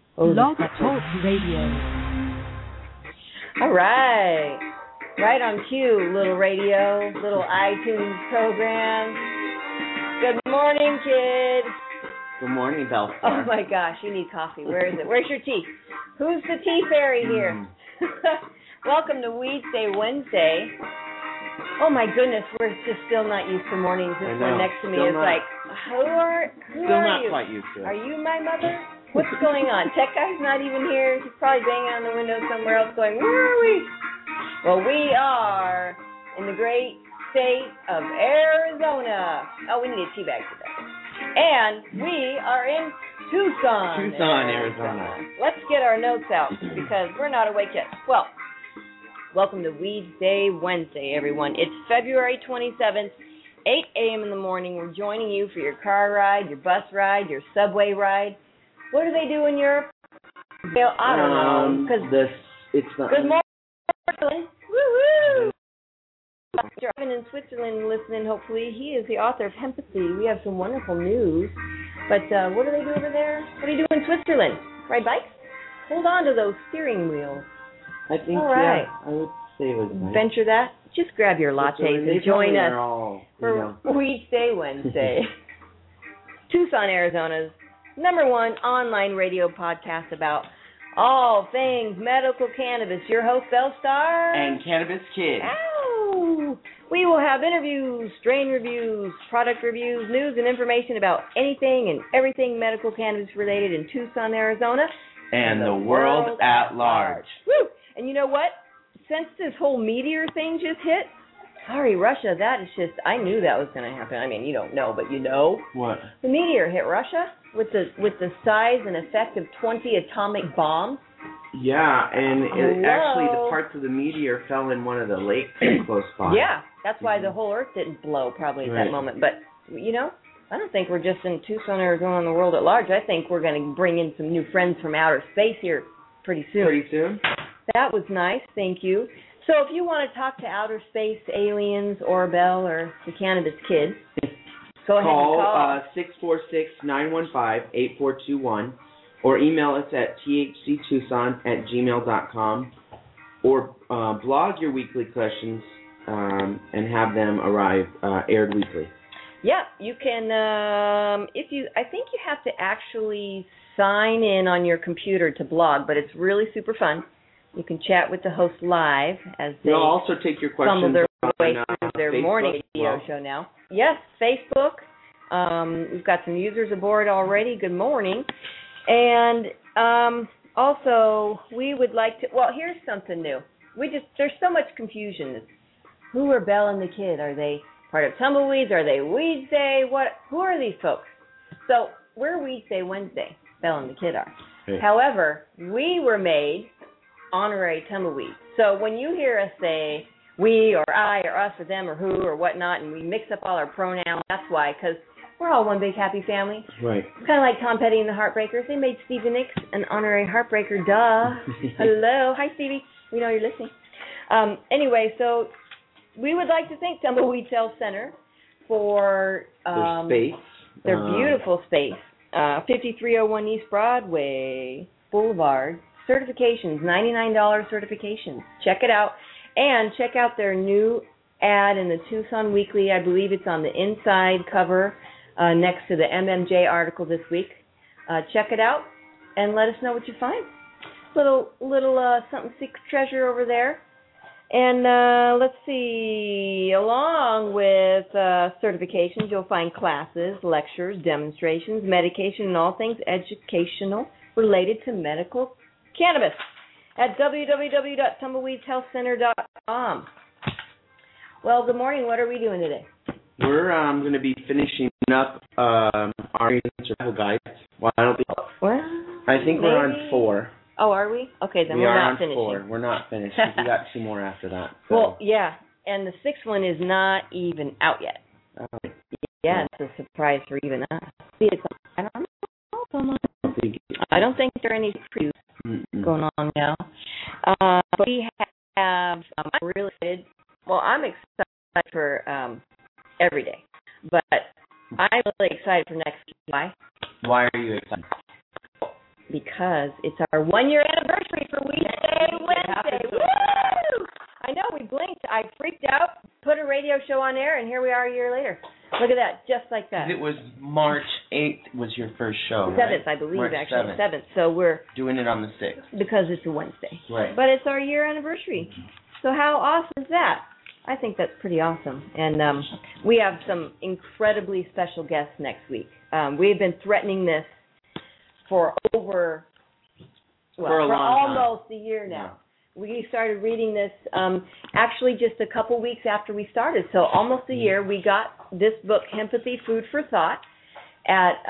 Blog Talk Radio. All right. Right on cue, little radio, little iTunes program. Good morning, kid. Good morning, Bellstar. Oh, my gosh, you need coffee. Where is it? Where's your tea? Who's the tea fairy here? Welcome to Weedsday Wednesday. Oh, my goodness, we're just still not used to mornings. This one next to me is like, who are you? Still not quite used to it. Are you my mother? What's going on? Tech guy's not even here. He's probably banging on the window somewhere else going, where are we? Well, we are in the great state of Arizona. Oh, we need a tea bag today. And we are in Tucson, Arizona. Let's get our notes out because we're not awake yet. Well, welcome to Weedsday Wednesday, everyone. It's February 27th, 8 a.m. in the morning. We're joining you for your car ride, your bus ride, your subway ride. What do they do in Europe? Well, I don't know. It's not. Good morning, Switzerland. Woo-hoo! Driving in Switzerland, listening, hopefully. He is the author of Hempathy. We have some wonderful news. But what do they do over there? What do you do in Switzerland? Ride bikes? Hold on to those steering wheels. I think, all right. I would say it was nice. Venture that. Just grab your lattes and join us for Weedsday Wednesday. Tucson, Arizona's #1 online radio podcast about all things medical cannabis. Your host, Bellstar. And Cannabis Kid. Ow! We will have interviews, strain reviews, product reviews, news and information about anything and everything medical cannabis related in Tucson, Arizona. And the world at large. Woo! And you know what? Since this whole meteor thing just hit, sorry, Russia, that is just, I knew that was going to happen. I mean, you don't know, but you know. What? The meteor hit Russia with the size and effect of 20 atomic bombs. Yeah, and actually the parts of the meteor fell in one of the lakes close by. Yeah, that's why the whole Earth didn't blow probably at that moment. But, you know, I don't think we're just in Tucson, Arizona, and the world at large. I think we're going to bring in some new friends from outer space here pretty soon. Pretty soon? That was nice, thank you. So if you want to talk to outer space aliens, or Bell, or the Cannabis Kid, go ahead and call. 646-915-8421, or email us at thctucson@gmail.com, or blog your weekly questions and have them arrive aired weekly. Yeah, you can. I think you have to actually sign in on your computer to blog, but it's really super fun. You can chat with the host live as they We'll also take your questions fumble their way on, through their Facebook morning radio show now. Yes, Facebook. We've got some users aboard already. Good morning. And also, we would like to, well, here's something new. There's so much confusion. Who are Bell and the Kid? Are they part of Tumbleweeds? Are they Weedsday? Who are these folks? So, we're Weedsday Wednesday. Bell and the Kid are. Hey. However, we were made honorary Tumbleweeds. So when you hear us say we or I or us or them or who or whatnot, and we mix up all our pronouns, that's why, because we're all one big happy family. Right. It's kind of like Tom Petty and the Heartbreakers. They made Stevie Nicks an honorary Heartbreaker. Duh. Hello. Hi, Stevie. We know you're listening. Anyway, so we would like to thank Tumbleweed Health Center for their space. Their beautiful space. 5301 East Broadway Boulevard. Certifications, $99 certifications. Check it out. And check out their new ad in the Tucson Weekly. I believe it's on the inside cover next to the MMJ article this week. Check it out and let us know what you find. Little something secret treasure over there. And let's see, along with certifications, you'll find classes, lectures, demonstrations, medication, and all things educational related to medical cannabis at www.tumbleweedshealthcenter.com. Well, good morning. What are we doing today? We're going to be finishing up our survival guides. Well, I don't think. Well, I think we're on 4. Oh, are we? Okay, then we we're are not on finishing. 4. We're not finished. We got 2 more after that. So. Well, yeah, and the 6th one is not even out yet. Yeah, it's a surprise for even us. I don't think there are any previews going on now. But we have, I'm really excited. Well, I'm excited for every day, but I'm really excited for next week. Why? Why are you excited? Because because it's our 1-year anniversary for We Say Wednesday. Woo! I know, we blinked. I freaked out, put a radio show on air, and here we are a year later. Look at that, just like that. It was March 8th was your first show, 7th, right? I believe, March actually. 7th. 7th. So we're... Doing it on the 6th. Because it's a Wednesday. Right. But it's our year anniversary. So how awesome is that? I think that's pretty awesome. And we have some incredibly special guests next week. We've been threatening this for over... for a long almost a year now. Yeah. We started reading this actually just a couple weeks after we started. So almost a year. We got this book, Hempathy, Food for Thought, at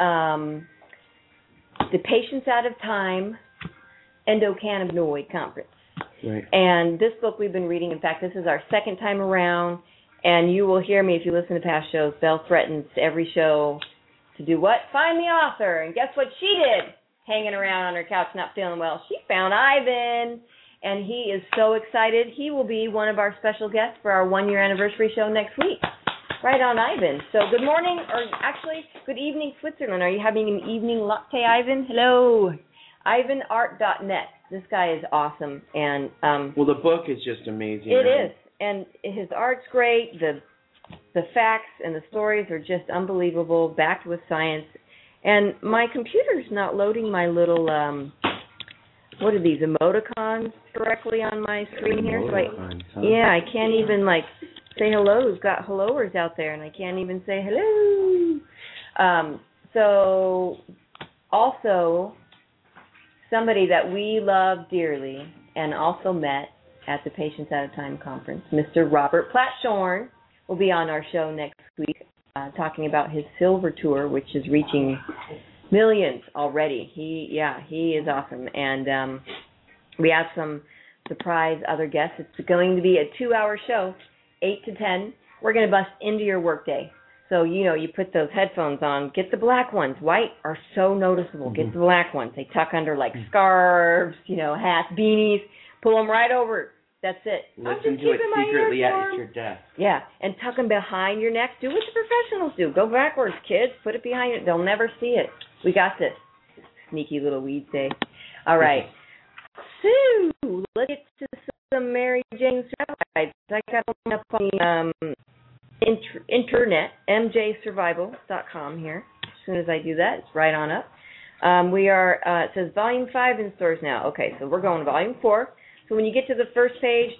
the Patience Out of Time Endocannabinoid Conference. Right. And this book we've been reading, in fact, this is our second time around, and you will hear me if you listen to past shows. Belle threatens every show to do what? Find the author. And guess what she did? Hanging around on her couch not feeling well. She found Ivan. And he is so excited. He will be one of our special guests for our 1-year anniversary show next week. Right on, Ivan. So good morning, or actually, good evening, Switzerland. Are you having an evening latte, Ivan? Hello. IvanArt.net. This guy is awesome. And well, the book is just amazing. It is. And his art's great. The facts and the stories are just unbelievable, backed with science. And my computer's not loading my little... what are these, emoticons directly on my screen here? So yeah, I can't even, say hello. We've got helloers out there, and I can't even say hello. So also, somebody that we love dearly and also met at the Patience Out of Time conference, Mr. Robert Platshorn, will be on our show next week talking about his Silver Tour, which is reaching... millions already. He is awesome. And we have some surprise other guests. It's going to be a 2-hour show, 8 to 10. We're going to bust into your workday. So, you put those headphones on. Get the black ones. White are so noticeable. Get the black ones. They tuck under scarves, hats, beanies. Pull them right over. That's it. Listen to it secretly at your desk. Yeah, and tuck them behind your neck. Do what the professionals do. Go backwards, kids. Put it behind you. They'll never see it. We got this. Sneaky little weed day. All right. So, let's get to some Mary Jane's travel guides. I got them up on the internet, mjsurvival.com here. As soon as I do that, it's right on up. We are, it says Volume 5 in stores now. Okay, so we're going to Volume 4. So when you get to the first page,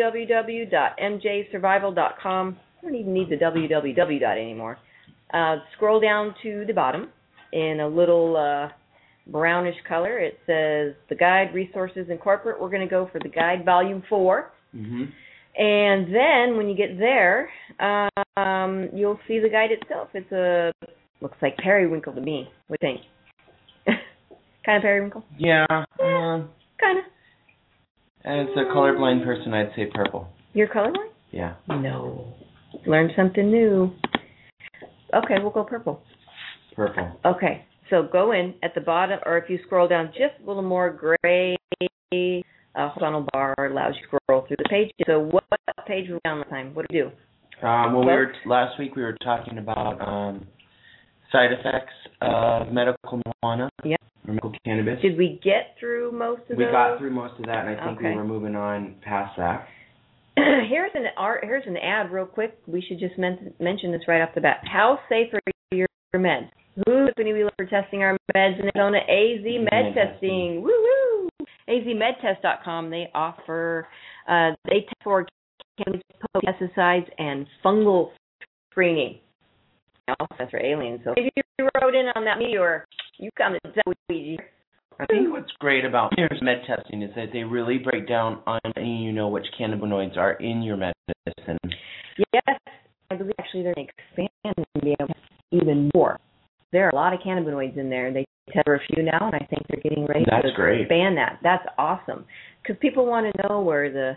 www.mjsurvival.com, I don't even need the www anymore. Scroll down to the bottom in a little brownish color. It says the guide, resources, and corporate. We're going to go for the guide, Volume 4. Mm-hmm. And then when you get there, you'll see the guide itself. Looks like periwinkle to me. What do you think? Kind of periwinkle? Yeah. Kind of. As a colorblind person, I'd say purple. You're colorblind? Yeah. No. Learned something new. Okay, we'll go purple. Purple. Okay, so go in at the bottom, or if you scroll down just a little more, gray horizontal bar allows you to scroll through the page. So what page were we on last time? What do you do? Last week we were talking about side effects of medical marijuana. Yeah. Or medical cannabis. Did we get through most of those? We got through most of that, and I think we were moving on past that. Here's an ad real quick. We should just mention this right off the bat. How safe are your meds? Who's company we look for testing our meds in Arizona? AZ Med Testing. Woo-woo! AZMedtest.com. They offer, they test for pesticides and fungal screening. Also, that's for aliens. So if you wrote in on that meteor, you come to Ouija. I think what's great about med testing is that they really break down on which cannabinoids are in your medicine. Yes, I believe actually they're going to expand and be able to test even more. There are a lot of cannabinoids in there. They test for a few now, and I think they're getting ready to expand that. That's awesome because people want to know where the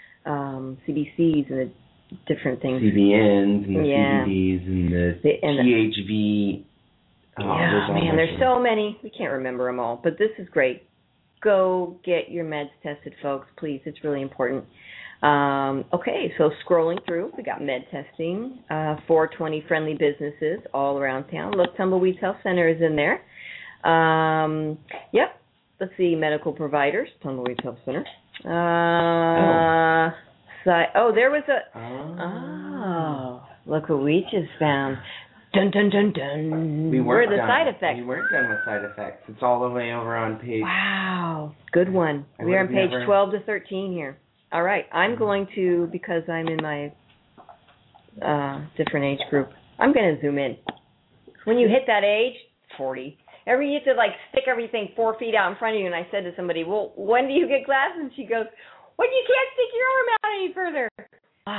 CBCs and the different things. CBNs and the CBDs and the THV. There's so many. We can't remember them all, but this is great. Go get your meds tested, folks, please. It's really important. Okay, so scrolling through, we got med testing, 420 friendly businesses all around town. Look, Tumbleweeds Health Center is in there. Yep, let's see, medical providers, Tumbleweeds Health Center. There was a. Oh, look what we just found. Dun dun dun dun. Where are the side effects? We weren't done with side effects. It's all the way over on page. Wow, good one. We are on page 12 to 13 here. All right, I'm going to, because I'm in my different age group, I'm going to zoom in. When you hit that age, 40, you have to like stick everything 4 feet out in front of you. And I said to somebody, well, when do you get glasses? And she goes, when you can't stick your arm out any further. Oh,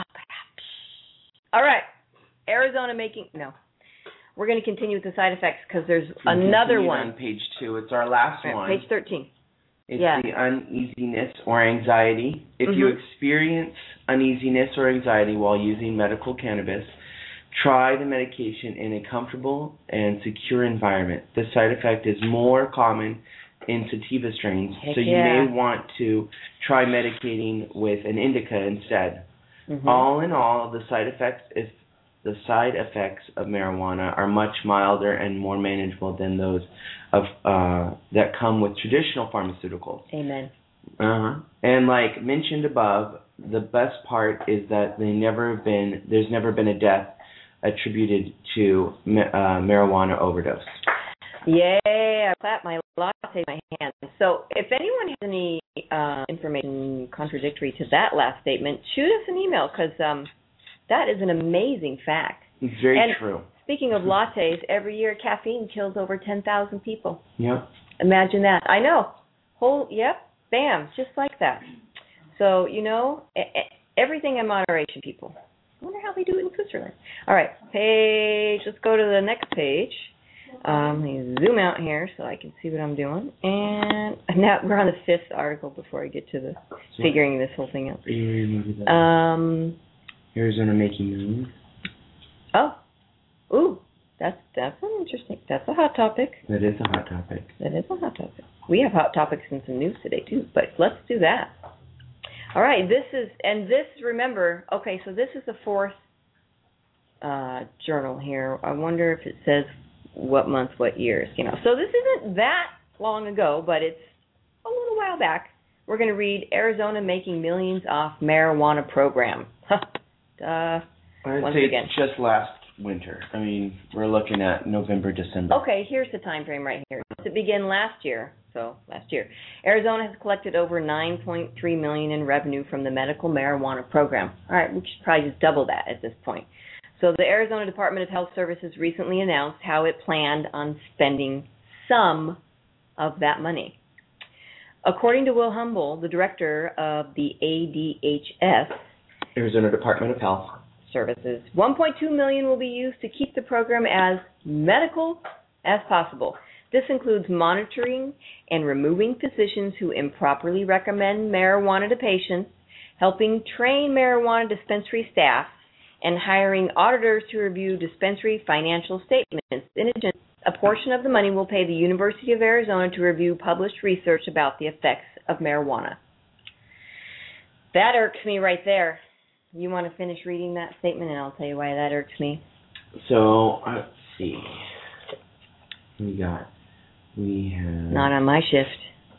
all right, Arizona making, no. We're going to continue with the side effects because there's another one. On page 2. It's our last one. Page 13. It's the uneasiness or anxiety. If you experience uneasiness or anxiety while using medical cannabis, try the medication in a comfortable and secure environment. This side effect is more common in sativa strains, so you may want to try medicating with an indica instead. All in all, the side effects of marijuana are much milder and more manageable than those of that come with traditional pharmaceuticals. Amen. And like mentioned above, the best part is that there's never been a death attributed to marijuana overdose. Yay! I clap my latte in my hand. So if anyone has any information contradictory to that last statement, shoot us an email because that is an amazing fact. It's very true. Speaking of lattes, every year caffeine kills over 10,000 people. Yep. Imagine that. I know. Bam, just like that. So, everything in moderation, people. I wonder how they do it in Switzerland. All right, let's go to the next page. Let me zoom out here so I can see what I'm doing. And now we're on the 5th article before I get to the figuring this whole thing out. Arizona making millions. That's an interesting. That's a hot topic. That is a hot topic. We have hot topics in some news today too, but let's do that. All right, remember, okay, so this is the 4th journal here. I wonder if it says what month, what years, So this isn't that long ago, but it's a little while back. We're going to read Arizona making millions off marijuana program. I'd say it's just last winter. I mean, we're looking at November, December. Okay, here's the time frame right here. It began last year. Arizona has collected over $9.3 million in revenue from the medical marijuana program. All right, we should probably just double that at this point. So the Arizona Department of Health Services recently announced how it planned on spending some of that money. According to Will Humble, the director of the ADHS, Arizona Department of Health Services, $1.2 million will be used to keep the program as medical as possible. This includes monitoring and removing physicians who improperly recommend marijuana to patients, helping train marijuana dispensary staff, and hiring auditors to review dispensary financial statements. In addition, a portion of the money will pay the University of Arizona to review published research about the effects of marijuana. That irks me right there. You want to finish reading that statement, and I'll tell you why that irks me. So, let's see. We have... Not on my shift.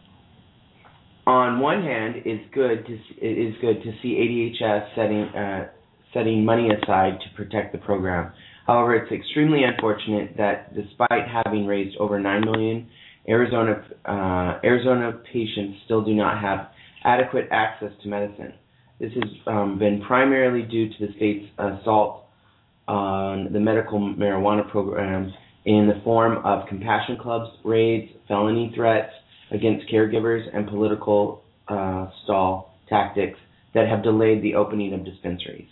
On one hand, it is good to see ADHS setting money aside to protect the program. However, it's extremely unfortunate that despite having raised over $9 million, Arizona patients still do not have adequate access to medicine. This has been primarily due to the state's assault on the medical marijuana program in the form of compassion clubs, raids, felony threats against caregivers, and political stall tactics that have delayed the opening of dispensaries.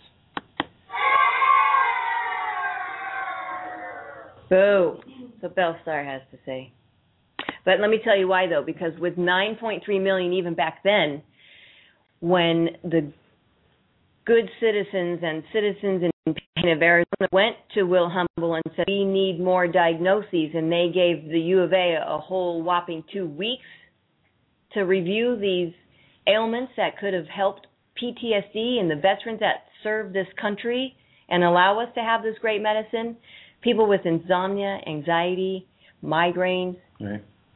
Boo. That's what Bellstar has to say. But let me tell you why, though, because with $9.3 million even back then, when the good citizens and citizens in pain of Arizona went to Will Humble and said, we need more diagnoses, and they gave the U of A a whole whopping 2 weeks to review these ailments that could have helped PTSD and the veterans that served this country and allow us to have this great medicine, people with insomnia, anxiety, migraines, right.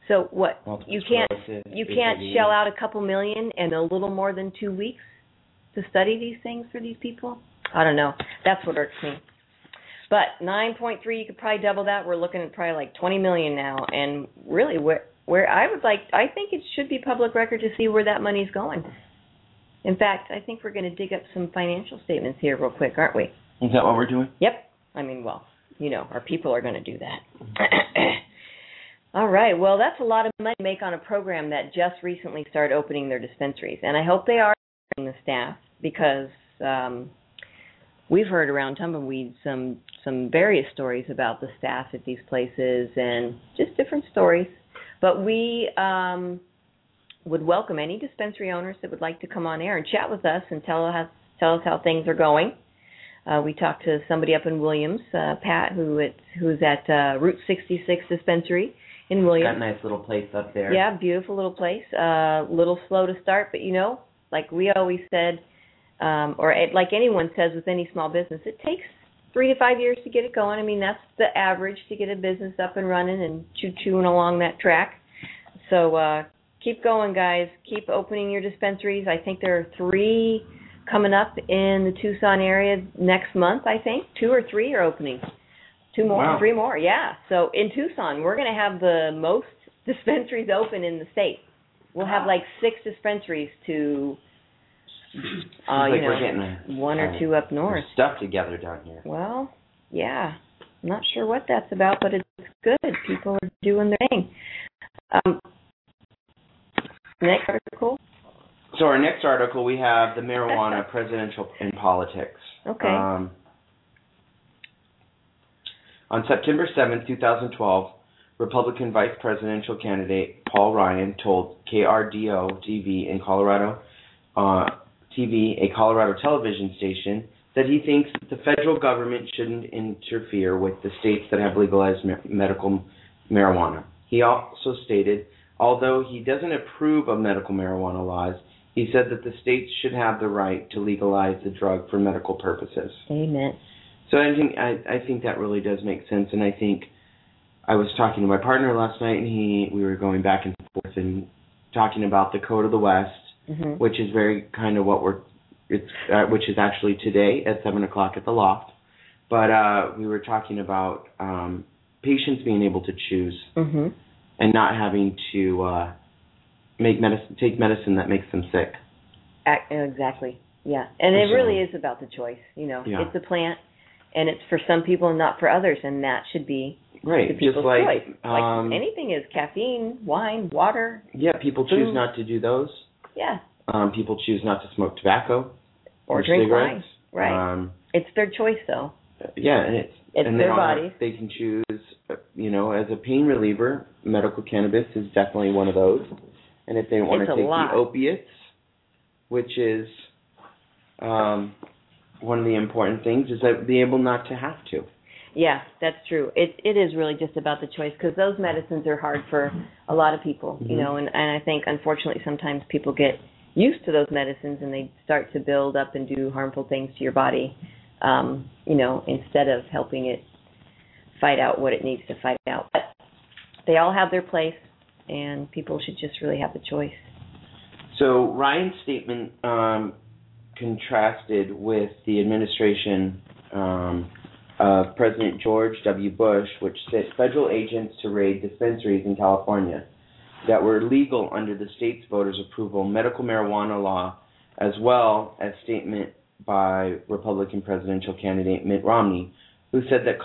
So what? Multiple You can't sclerosis, shell out a couple million and a little more than 2 weeks to study these things for these people? I don't know. That's what irks me. But 9.3, you could probably double that. We're looking at probably like 20 million now. And really, where I think it should be public record to see where that money's going. In fact, I think we're going to dig up some financial statements here real quick, aren't we? Is that what we're doing? Yep. I mean, well, our people are going to do that. All right. Well, that's a lot of money to make on a program that just recently started opening their dispensaries. And I hope they are the staff, because we've heard around Tumbleweed some various stories about the staff at these places and just different stories. But we would welcome any dispensary owners that would like to come on air and chat with us and tell us how things are going. We talked to somebody up in Williams, Pat, who's at Route 66 Dispensary in Williams. Got a nice little place up there. Yeah, beautiful little place. Little slow to start, but like we always said, like anyone says with any small business, it takes 3 to 5 years to get it going. I mean, that's the average to get a business up and running and chewing along that track. So keep going, guys. Keep opening your dispensaries. I think there are 3 coming up in the Tucson area next month, I think. 2 or 3 are opening. 2 more, wow. 3 more, yeah. So in Tucson, we're going to have the most dispensaries open in the state. We'll have like 6 dispensaries to, we're getting 1 or 2 up north. Stuff together down here. Well, yeah. I'm not sure what that's about, but it's good. People are doing their thing. Next article. So our next article, we have the marijuana presidential in politics. Okay. On September 7, 2012, Republican vice presidential candidate Paul Ryan told KRDO-TV in Colorado, a Colorado television station, that he thinks that the federal government shouldn't interfere with the states that have legalized medical marijuana. He also stated, although he doesn't approve of medical marijuana laws, he said that the states should have the right to legalize the drug for medical purposes. Amen. So I think that really does make sense, and I think I was talking to my partner last night, and we were going back and forth and talking about the Code of the West, which is very kind of which is actually today at 7:00 at the Loft. But we were talking about patients being able to choose and not having to take medicine that makes them sick. Exactly. Yeah, and it really is about the choice. It's a plant, and it's for some people and not for others, and that should be the people's choice. Like anything is caffeine, wine, water. Yeah, people food. choose not to do those. Yeah. People choose not to smoke tobacco or drink cigarettes. wine. Right. It's their choice, though. Yeah, and it's their bodies. They can choose. As a pain reliever, medical cannabis is definitely one of those. And if they want to take the opiates, which is one of the important things, is that be able not to have to. Yeah, that's true. It is really just about the choice, because those medicines are hard for a lot of people, and I think, unfortunately, sometimes people get used to those medicines and they start to build up and do harmful things to your body, instead of helping it fight out what it needs to fight out. But they all have their place, and people should just really have the choice. So Ryan's statement contrasted with the administration of President George W. Bush, which sent federal agents to raid dispensaries in California that were legal under the state's voters' approval medical marijuana law, as well as statement by Republican presidential candidate Mitt Romney, who said that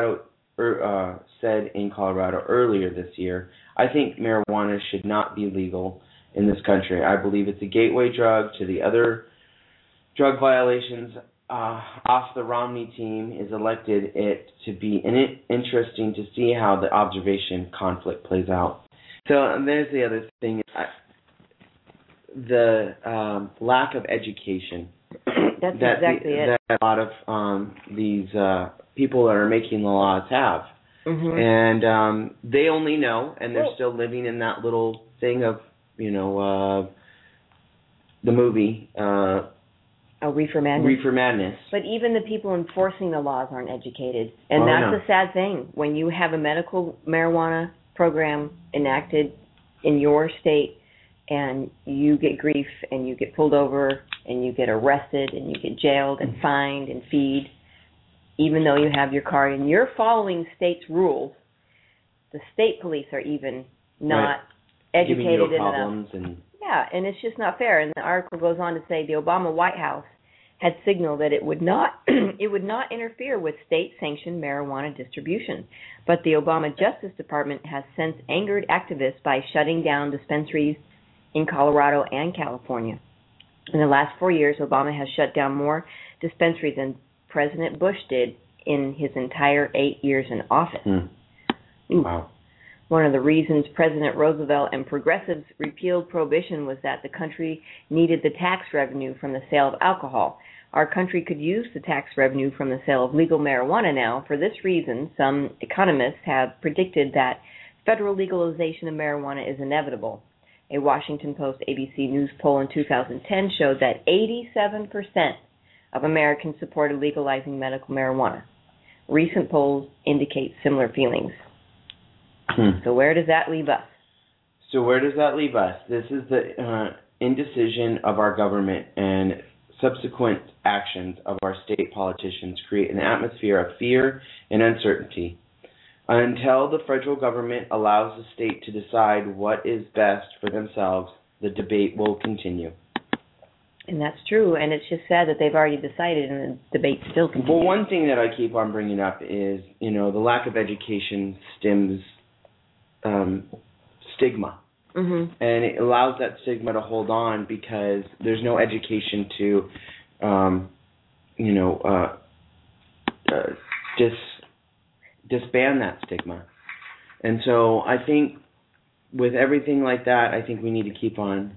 said in Colorado earlier this year, I think marijuana should not be legal in this country. I believe it's a gateway drug to the other drug violations. Off the Romney team is elected it to be interesting to see how the observation conflict plays out. So there's the other thing, the lack of education. That's exactly it. That a lot of these people that are making the laws have. And they only know, and they're still living in that little thing of, the movie. Reefer Madness. Reefer Madness. But even the people enforcing the laws aren't educated. And that's the sad thing. When you have a medical marijuana program enacted in your state and you get grief and you get pulled over and you get arrested and you get jailed and fined and feed, even though you have your card and you're following state's rules, the state police are even not educated enough. Yeah, and it's just not fair. And the article goes on to say the Obama White House had signaled that it would not interfere with state-sanctioned marijuana distribution. But the Obama Justice Department has since angered activists by shutting down dispensaries in Colorado and California. In the last 4 years, Obama has shut down more dispensaries than President Bush did in his entire 8 years in office. Wow. One of the reasons President Roosevelt and progressives repealed prohibition was that the country needed the tax revenue from the sale of alcohol. Our country could use the tax revenue from the sale of legal marijuana now. For this reason, some economists have predicted that federal legalization of marijuana is inevitable. A Washington Post ABC News poll in 2010 showed that 87% of Americans supported legalizing medical marijuana. Recent polls indicate similar feelings. So where does that leave us? This is the indecision of our government and subsequent actions of our state politicians create an atmosphere of fear and uncertainty. Until the federal government allows the state to decide what is best for themselves, the debate will continue. And that's true, and it's just sad that they've already decided and the debate still continues. Well, one thing that I keep on bringing up is, the lack of education stems stigma. Mm-hmm. And it allows that stigma to hold on because there's no education to, disband that stigma. And so I think with everything like that, I think we need to keep on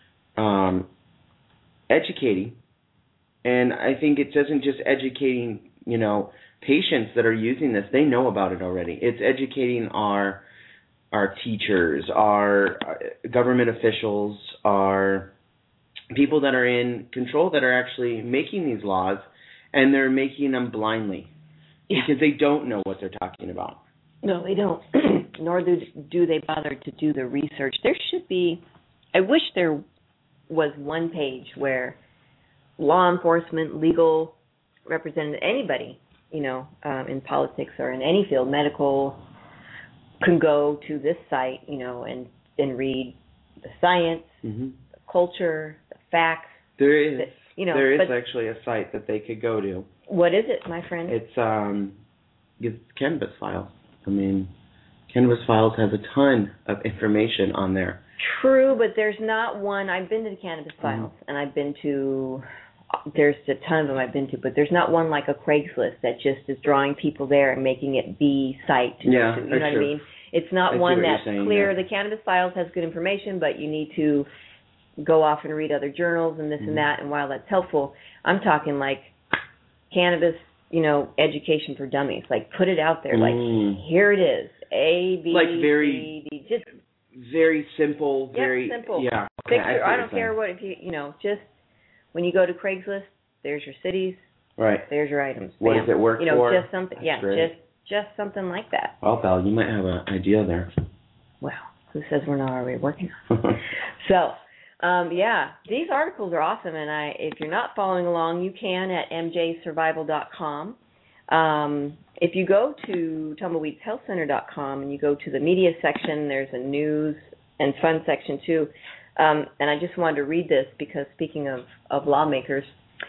educating. And I think it doesn't just educating, patients that are using this. They know about it already. It's educating our teachers, our government officials, our people that are in control that are actually making these laws, and they're making them blindly because they don't know what they're talking about. No, they don't. Nor do they bother to do the research. There should be, I wish there was one page where law enforcement, legal representative, anybody, in politics or in any field, medical, can go to this site, and read the science, mm-hmm. the culture, the facts. There is actually a site that they could go to. What is it, my friend? It's Cannabis Files. Cannabis Files has a ton of information on there. True, but there's not one. I've been to the Cannabis Files, and I've been to. There's a ton of them I've been to, but there's not one like a Craigslist that just is drawing people there and making it the site to go to. You know what I mean? It's not one that's clear. The Cannabis Files has good information, but you need to go off and read other journals and this and that. And while that's helpful, I'm talking like cannabis, education for dummies. Like put it out there. Like here it is. A, B, C, D. Just very simple. Very simple. Yeah. Okay, I don't care what if just. When you go to Craigslist, there's your cities. Right. There's your items. What does it work for? Just something. Just something like that. Well, Val, you might have an idea there. Well, who says we're not already working on it? So, these articles are awesome, and if you're not following along, you can at mjsurvival.com. If you go to tumbleweedshealthcenter.com and you go to the media section, there's a news and fun section too. And I just wanted to read this because speaking of lawmakers,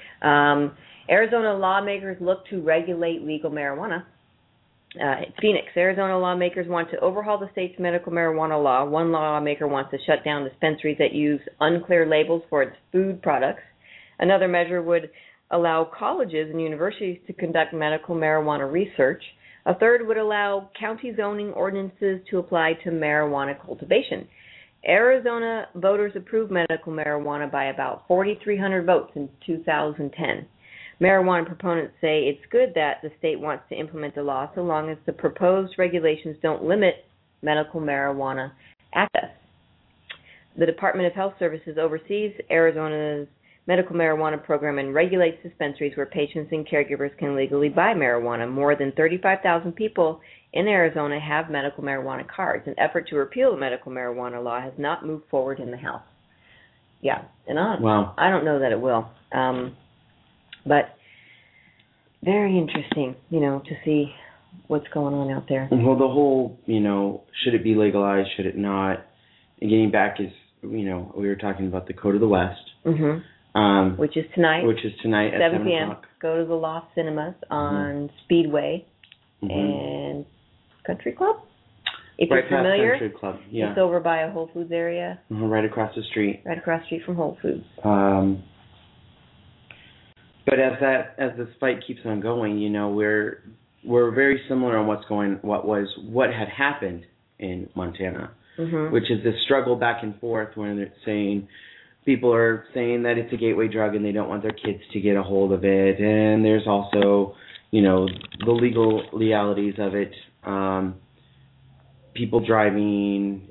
Arizona lawmakers look to regulate legal marijuana. Phoenix, Arizona lawmakers want to overhaul the state's medical marijuana law. One lawmaker wants to shut down dispensaries that use unclear labels for its food products. Another measure would allow colleges and universities to conduct medical marijuana research. A third would allow county zoning ordinances to apply to marijuana cultivation. Arizona voters approved medical marijuana by about 4,300 votes in 2010. Marijuana proponents say it's good that the state wants to implement the law so long as the proposed regulations don't limit medical marijuana access. The Department of Health Services oversees Arizona's medical marijuana program and regulates dispensaries where patients and caregivers can legally buy marijuana. More than 35,000 people in Arizona have medical marijuana cards. An effort to repeal the medical marijuana law has not moved forward in the House. Yeah, and I don't know that it will. But very interesting, to see what's going on out there. Well, the whole, should it be legalized, should it not? And getting back is, we were talking about the Code of the West. Mm-hmm. Which is tonight. At 7 p.m. o'clock. Go to the Loft Cinemas on Speedway and Country Club. If right you're familiar, Country Club. Yeah. It's over by a Whole Foods area. Right across the street. Right across the street from Whole Foods. But as this fight keeps on going, we're very similar on what had happened in Montana, which is this struggle back and forth when it's saying people are saying that it's a gateway drug and they don't want their kids to get a hold of it, and there's also the legal legalities of it, people driving,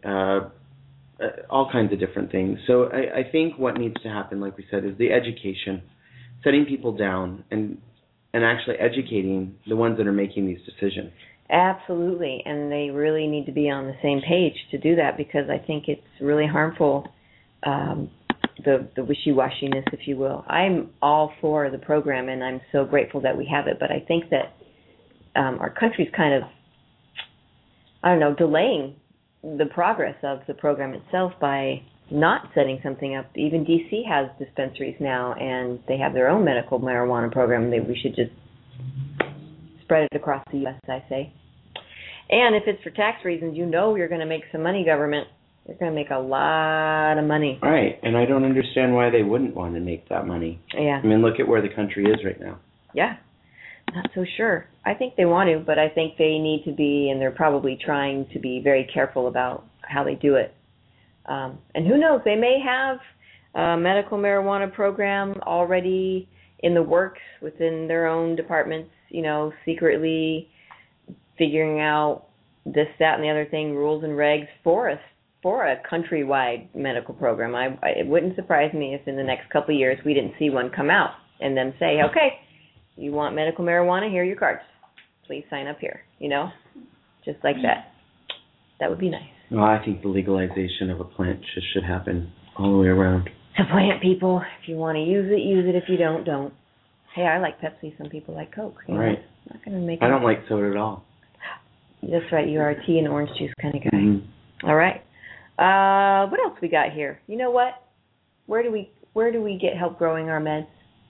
all kinds of different things. So I think what needs to happen, like we said, is the education. Setting people down and actually educating the ones that are making these decisions. Absolutely, and they really need to be on the same page to do that, because I think it's really harmful, the wishy-washiness, if you will. I'm all for the program, and I'm so grateful that we have it, but I think that our country's kind of, delaying the progress of the program itself by not setting something up. Even D.C. has dispensaries now, and they have their own medical marijuana program. We should just spread it across the U.S., I say. And if it's for tax reasons, you're going to make some money, government. You're going to make a lot of money. Right, and I don't understand why they wouldn't want to make that money. Yeah. I mean, look at where the country is right now. Yeah, not so sure. I think they want to, but I think they need to be, and they're probably trying to be very careful about how they do it. And who knows, they may have a medical marijuana program already in the works within their own departments, secretly figuring out this, that, and the other thing, rules and regs for a countrywide medical program. It wouldn't surprise me if in the next couple of years we didn't see one come out and then say, okay, you want medical marijuana, here are your cards. Please sign up here, just like that. That would be nice. Well, I think the legalization of a plant should happen all the way around. It's a plant, people. If you want to use it, use it. If you don't, don't. Hey, I like Pepsi. Some people like Coke. Right. I'm not going to make. I don't like soda at all. That's right. You are a tea and orange juice kind of guy. Mm-hmm. All right. What else we got here? You know what? Where do we get help growing our meds?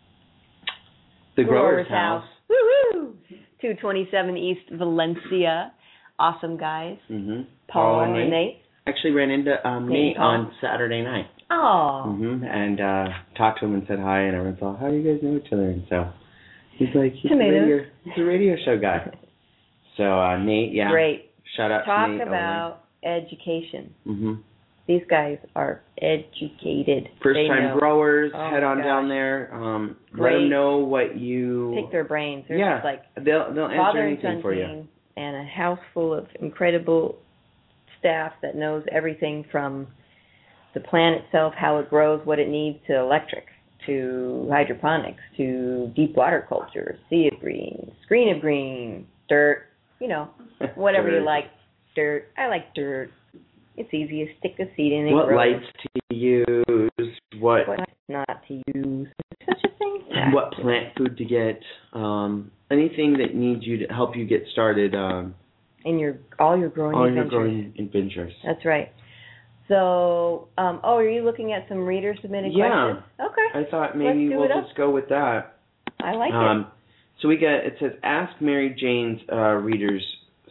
The Grower's House. Woo-hoo! 227 East Valencia. Awesome guys. Mm-hmm. Paul and Nate. Actually ran into Nate on Saturday night. Oh. Mm-hmm. And talked to him and said hi, and everyone thought, how do you guys know each other? And so he's like, he's a radio show guy. So Nate, yeah. Great. Shout out to Nate. Talk about education. Mm-hmm. These guys are educated. First-time growers, head on down there. Let them know what you... Pick their brains. They're just like they'll answer anything for you. And a house full of incredible staff that knows everything from the plant itself, how it grows, what it needs, to electric, to hydroponics, to deep water culture, sea of green, screen of green, dirt, whatever you like. Dirt. I like dirt. It's easy. You stick a seed in it. What lights to use? What not to use? Such a thing. What plant food to get? Anything that needs you to help you get started. In all your growing adventures. That's right. So, are you looking at some reader submitted questions? Okay. I thought maybe we'll just go with that. I like it. So it says, ask Mary Jane's readers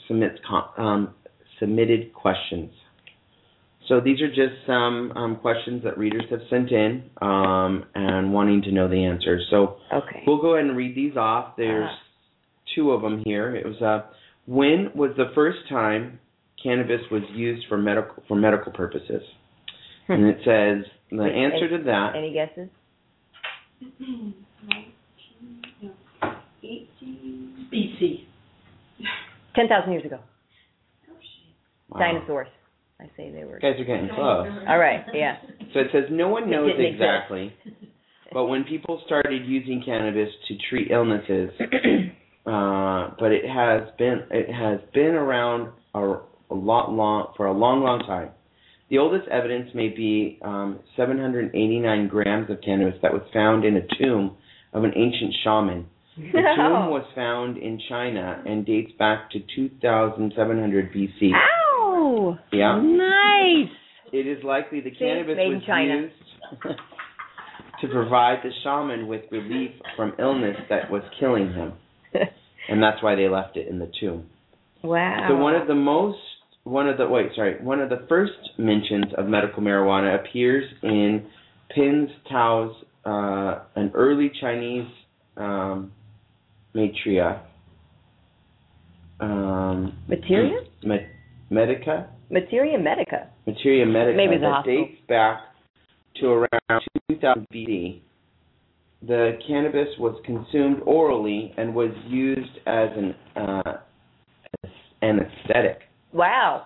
submitted questions. So these are just some questions that readers have sent in and wanting to know the answers. So we'll go ahead and read these off. There's two of them here. It was when was the first time cannabis was used for medical purposes? And it says the answer to that. Any guesses? BC. 10,000 years ago. Wow. Dinosaurs. I say they were. You guys are getting close. All right, yeah. So it says no one knows exactly. But when people started using cannabis to treat illnesses, but it has been around for a long time. The oldest evidence may be 789 grams of cannabis that was found in a tomb of an ancient shaman. The tomb was found in China and dates back to 2700 BC. Ow! Yeah. Nice! It is likely the cannabis made in was China. used to provide the shaman with relief from illness that was killing him. And that's why they left it in the tomb. Wow. So one of the first mentions of medical marijuana appears in Pin Tao's an early Chinese Materia. Materia? Medica? Materia Medica. Materia Medica Maybe the that hospital. dates back to around 2000 BC. The cannabis was consumed orally and was used as an aesthetic. Wow.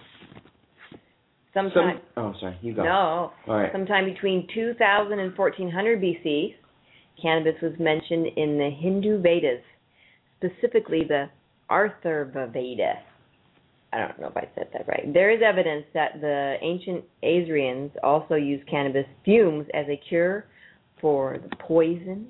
Sometime. You go. No. All right. Sometime between 2000 and 1400 BC, cannabis was mentioned in the Hindu Vedas, specifically the Atharva Veda. I don't know if I said that right. There is evidence that the ancient Assyrians also used cannabis fumes as a cure for the poison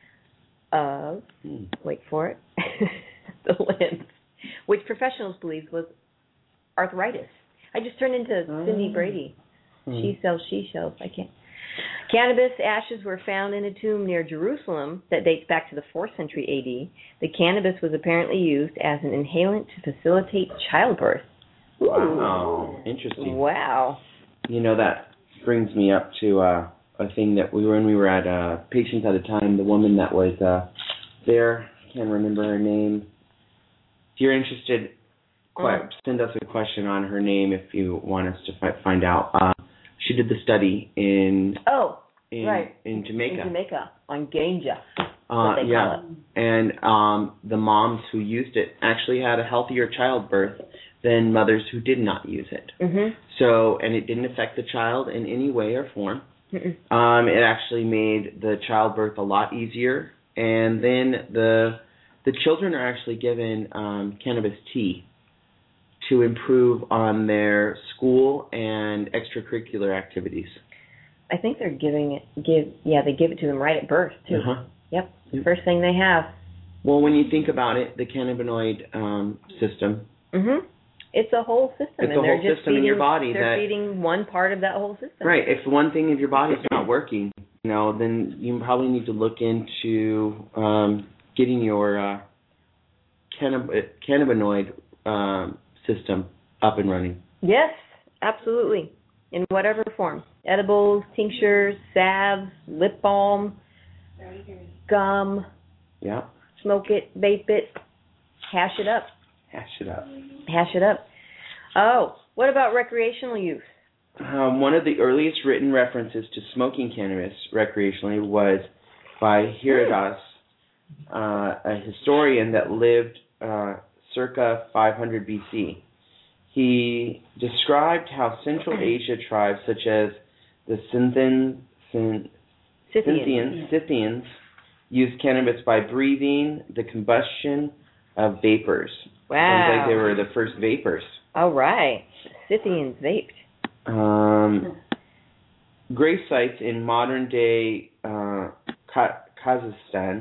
of, wait for it, the limbs, which professionals believed was arthritis. I just turned into Cindy Brady. She sells she-shells. I can't. Cannabis ashes were found in a tomb near Jerusalem that dates back to the 4th century A.D. The cannabis was apparently used as an inhalant to facilitate childbirth. Wow. Interesting. Wow. You know, that brings me up to a thing that when we were at Patients at a Time, the woman that was there, I can't remember her name. If you're interested, send us a question on her name if you want us to find out. She did the study in Jamaica. In Jamaica, on ganja. What they call it. And the moms who used it actually had a healthier childbirth than mothers who did not use it. Mm-hmm. So, and it didn't affect the child in any way or form. Mm-mm. It actually made the childbirth a lot easier. And then the children are actually given cannabis tea to improve on their school and extracurricular activities. I think they're they give it to them right at birth, too. Uh-huh. Yep, the first thing they have. Well, when you think about it, the cannabinoid system. Mm-hmm. It's a whole system. It's a whole system in your body. They're feeding one part of that whole system. Right. If one thing of your body's not working, then you probably need to look into getting your cannabinoid system up and running. Yes, absolutely. In whatever form. Edibles, tinctures, salves, lip balm, gum. Yeah. Smoke it, vape it, hash it up. Hash it up. Hash it up. Oh, what about recreational use? One of the earliest written references to smoking cannabis recreationally was by Herodotus, a historian that lived circa 500 BC. He described how Central Asia tribes such as the Scythians used cannabis by breathing the combustion of vapors. Wow. Sounds like they were the first vapors. All right. Scythians vaped. Grave sites in modern-day Kazakhstan.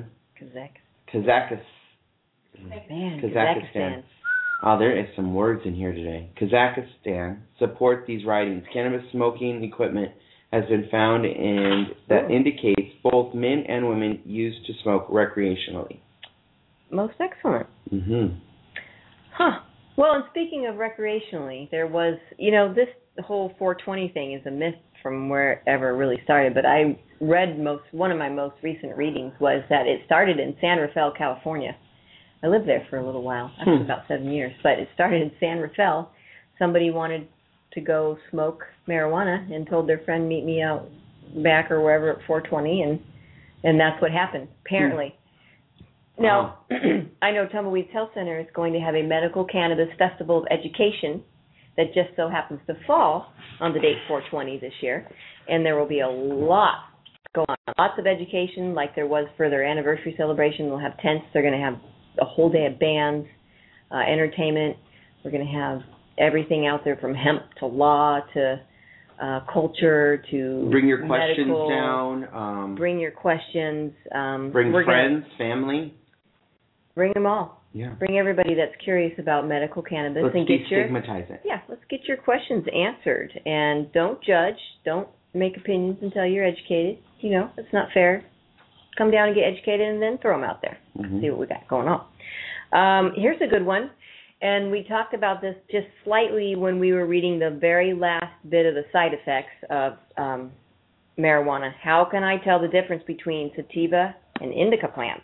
Oh, there is some words in here today. Kazakhstan support these writings. Cannabis smoking equipment has been found that indicates both men and women used to smoke recreationally. Most excellent. Mm-hmm. Huh. Well, and speaking of recreationally, there was, this whole 420 thing is a myth from wherever it really started, but I read one of my most recent readings was that it started in San Rafael, California. I lived there for a little while, actually about 7 years, but it started in San Rafael. Somebody wanted to go smoke marijuana and told their friend, meet me out back or wherever at 420, and that's what happened, apparently. Now, I know Tumbleweeds Health Center is going to have a medical cannabis festival of education that just so happens to fall on the date 420 this year, and there will be a lot go on. Lots of education, like there was for their anniversary celebration. They'll have tents. They're going to have a whole day of bands, entertainment. We're going to have everything out there from hemp to law to culture to bring your questions medical, down. Bring your questions. Bring friends, family. Bring them all. Yeah. Bring everybody that's curious about medical cannabis. Let's and destigmatize it. Yeah, let's get your questions answered. And don't judge. Don't make opinions until you're educated. You know, it's not fair. Come down and get educated and then throw them out there. Mm-hmm. See what we got going on. Here's a good one. And we talked about this just slightly when we were reading the very last bit of the side effects of marijuana. How can I tell the difference between sativa and indica plants?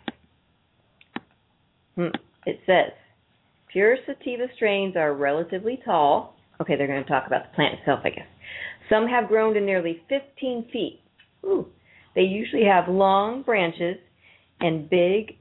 It says, pure sativa strains are relatively tall. Okay, they're going to talk about the plant itself, I guess. Some have grown to nearly 15 feet. Ooh. They usually have long branches and big,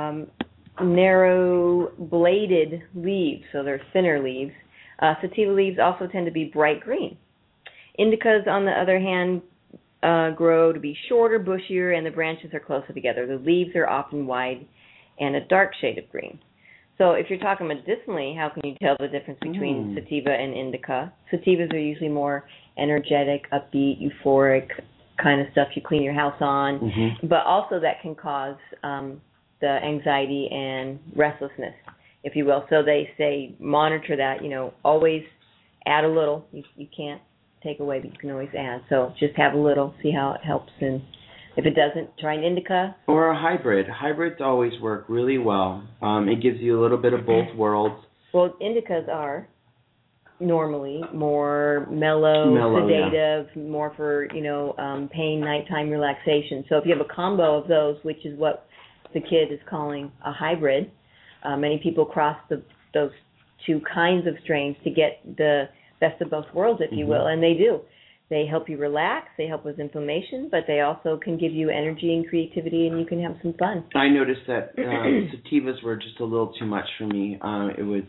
narrow-bladed leaves, so they're thinner leaves. Sativa leaves also tend to be bright green. Indicas, on the other hand, grow to be shorter, bushier, and the branches are closer together. The leaves are often wide and a dark shade of green. So if you're talking medicinally, how can you tell the difference between sativa and indica? Sativas are usually more energetic, upbeat, euphoric kind of stuff you clean your house on, but also that can cause the anxiety and restlessness, if you will. So they say monitor that, always add a little. You can't take away, but you can always add. So just have a little, see how it helps, and if it doesn't, try an indica. Or a hybrid. Hybrids always work really well. It gives you a little bit of both worlds. Well, indicas are normally more mellow sedative, more for, pain, nighttime relaxation. So if you have a combo of those, which is what the kid is calling a hybrid, many people cross those two kinds of strains to get the best of both worlds, if you will, and they do. They help you relax, they help with inflammation, but they also can give you energy and creativity, and you can have some fun. I noticed that sativas were just a little too much for me. It was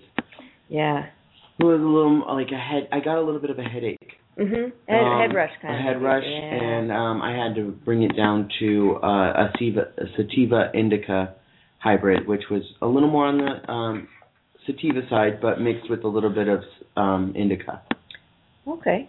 a little like I got a little bit of a headache. Head rush kind of. A head rush, and I had to bring it down to a sativa indica hybrid, which was a little more on the sativa side, but mixed with a little bit of indica. Okay.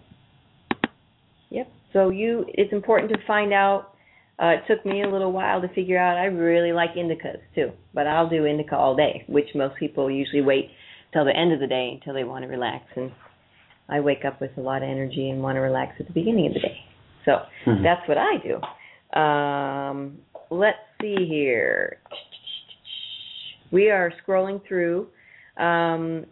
Yep. So it's important to find out. It took me a little while to figure out I really like indicas too, but I'll do indica all day, which most people usually wait till the end of the day until they want to relax. And I wake up with a lot of energy and want to relax at the beginning of the day. So that's what I do. Let's see here. We are scrolling through. There's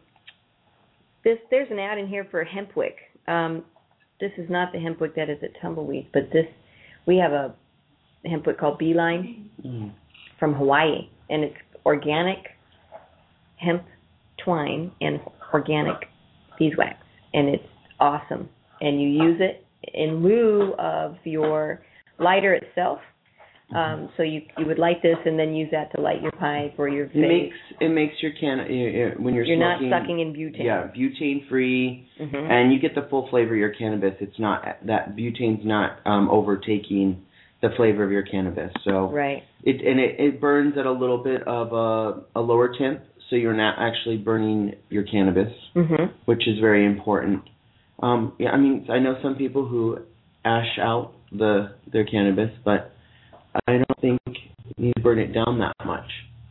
an ad in here for Hempwick. This is not the Hempwick that is at Tumbleweed, but we have a Hempwick called Beeline from Hawaii, and it's organic hemp twine and organic beeswax, and it's awesome. And you use it in lieu of your lighter itself. So you would light this and then use that to light your pipe or your vape. It makes your when you're smoking, not sucking in butane. Yeah, butane free, and you get the full flavor of your cannabis. It's not that butane's not overtaking the flavor of your cannabis. So right. It burns at a little bit of a lower temp, so you're not actually burning your cannabis, which is very important. I know some people who ash out their cannabis, but I don't think you burn it down that much.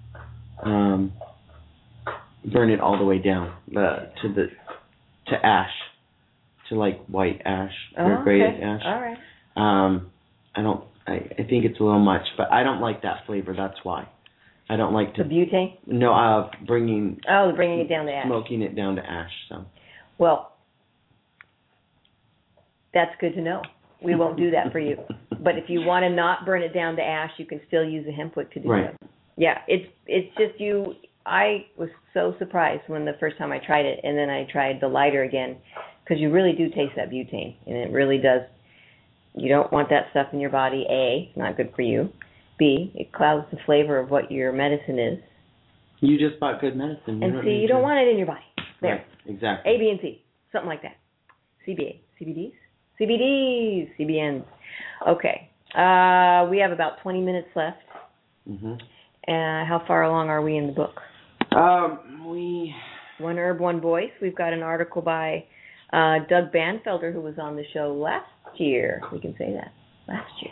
Burn it all the way down to ash, to like white ash or grayish ash. All right. I think it's a little much, but I don't like that flavor. That's why I don't like to. The butane? No, bringing it down to ash. Smoking it down to ash. So. Well, that's good to know. We won't do that for you. But if you want to not burn it down to ash, you can still use a hempwick to do it. Yeah, it's just you. I was so surprised when the first time I tried it, and then I tried the lighter again, because you really do taste that butane, and it really does. You don't want that stuff in your body. A, it's not good for you. B, it clouds the flavor of what your medicine is. You just bought good medicine. And C, you don't want it in your body. There. Right, exactly. A, B, and C, something like that. CBA, CBDs, CBDs, CBNs. Okay, We have about 20 minutes left. Mm-hmm. How far along are we in the book? One Herb, One Voice. We've got an article by Doug Banfelder, who was on the show last year. We can say that, last year.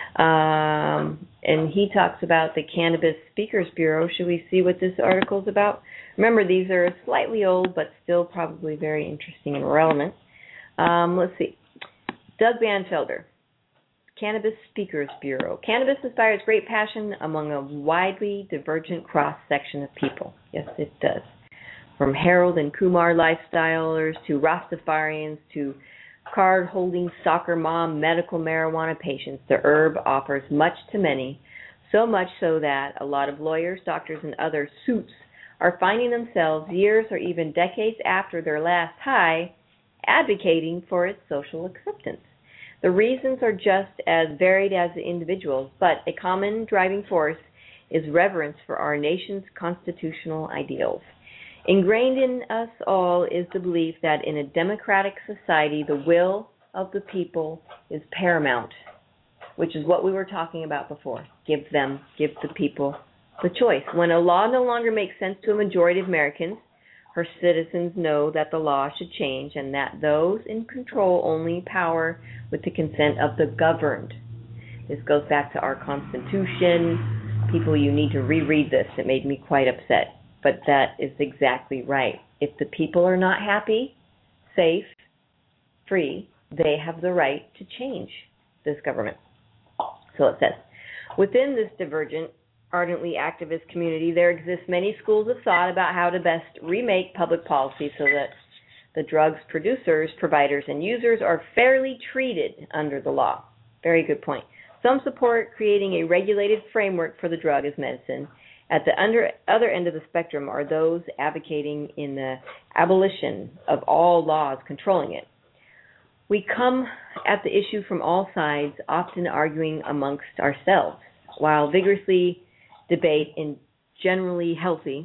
And he talks about the Cannabis Speakers Bureau. Should we see what this article is about? Remember, these are slightly old, but still probably very interesting and relevant. Let's see. Doug Banfelder, Cannabis Speakers Bureau. Cannabis inspires great passion among a widely divergent cross-section of people. Yes, it does. From Harold and Kumar lifestylers to Rastafarians to card-holding soccer mom medical marijuana patients, the herb offers much to many, so much so that a lot of lawyers, doctors, and other suits are finding themselves years or even decades after their last high advocating for its social acceptance. The reasons are just as varied as the individuals, but a common driving force is reverence for our nation's constitutional ideals. Ingrained in us all is the belief that in a democratic society, the will of the people is paramount, which is what we were talking about before. Give the people the choice. When a law no longer makes sense to a majority of Americans, her citizens know that the law should change and that those in control only power with the consent of the governed. This goes back to our Constitution. People, you need to reread this. It made me quite upset. But that is exactly right. If the people are not happy, safe, free, they have the right to change this government. So it says, within this divergent, ardently activist community, there exist many schools of thought about how to best remake public policy so that the drug's producers, providers, and users are fairly treated under the law. Very good point. Some support creating a regulated framework for the drug as medicine. At the other end of the spectrum are those advocating in the abolition of all laws controlling it. We come at the issue from all sides, often arguing amongst ourselves. While vigorous debate is generally healthy,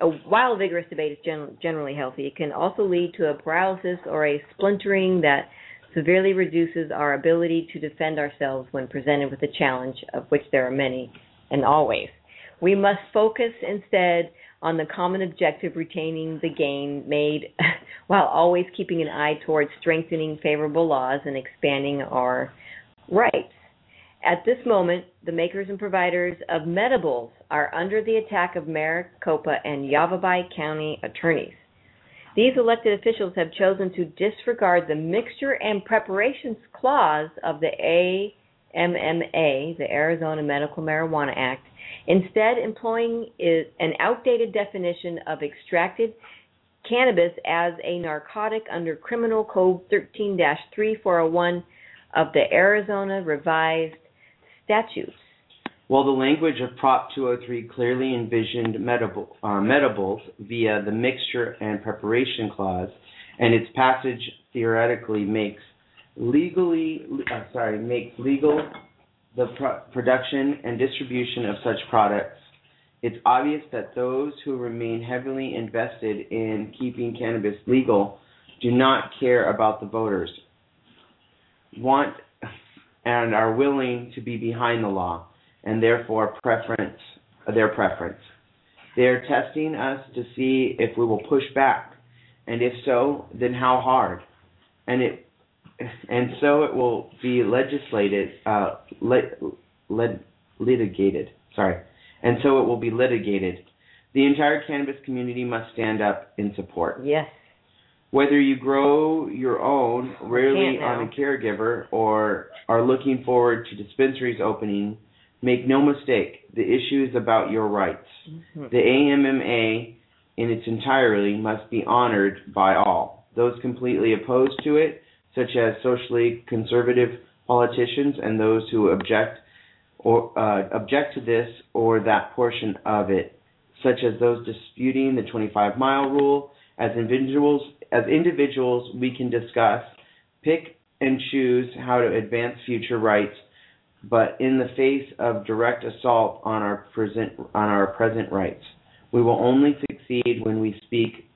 it can also lead to a paralysis or a splintering that severely reduces our ability to defend ourselves when presented with a challenge, of which there are many and always. We must focus instead on the common objective, retaining the gain made while always keeping an eye towards strengthening favorable laws and expanding our rights. At this moment, the makers and providers of medibles are under the attack of Maricopa and Yavapai County attorneys. These elected officials have chosen to disregard the mixture and preparations clause of the AMMA, the Arizona Medical Marijuana Act, instead employing an outdated definition of extracted cannabis as a narcotic under Criminal Code 13-3401 of the Arizona Revised Statutes. While the language of Prop 203 clearly envisioned medibles via the mixture and preparation clause, and its passage theoretically makes legal the production and distribution of such products, it's obvious that those who remain heavily invested in keeping cannabis legal do not care about the voters, want and are willing to be behind the law, and therefore their preference. They are testing us to see if we will push back, and if so, then how hard. And so it will be litigated. And so it will be litigated. The entire cannabis community must stand up in support. Yes. Whether you grow your own, rarely on a caregiver, or are looking forward to dispensaries opening, make no mistake, the issue is about your rights. Mm-hmm. The AMMA in its entirety must be honored by all. Those completely opposed to it, such as socially conservative politicians and those who object to this or that portion of it, such as those disputing the 25-mile rule. As individuals, we can discuss, pick and choose how to advance future rights, but in the face of direct assault on our present rights, we will only succeed when we speak